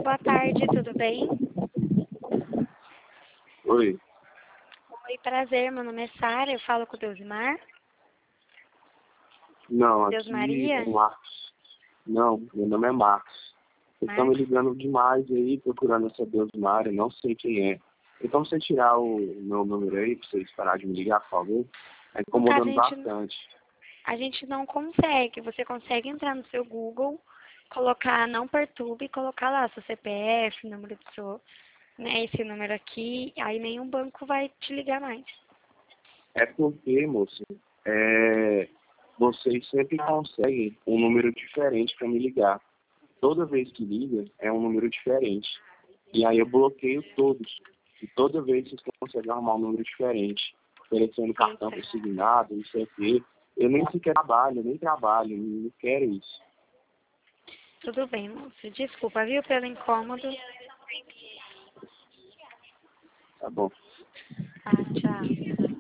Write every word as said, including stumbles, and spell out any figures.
boa tarde, tudo bem? Oi. Oi, prazer, meu nome é Sara, eu falo com o Deusmar. Não, Deus aqui Maria? é Marcos. Não, meu nome é Marcos. Vocês estão me Marcos? ligando demais aí, procurando essa Deusmar, eu não sei quem é. Então você tirar o meu número aí, pra vocês pararem de me ligar, por favor. Tá No caso, a incomodando gente, bastante. a gente não consegue. Você consegue entrar no seu Google, colocar não perturbe e colocar lá seu C P F, número do seu, né, esse número aqui, aí nenhum banco vai te ligar mais. É porque, moço, é, vocês sempre conseguem um número diferente para me ligar. Toda vez que liga, é um número diferente. E aí eu bloqueio todos. E toda vez vocês conseguem arrumar um número diferente, oferecendo cartão Eita. consignado, não sei o quê. Eu nem sequer trabalho, eu nem trabalho, não não quero isso. Tudo bem, moço. Desculpa, viu, pelo incômodo. Tá bom. Ah, tchau.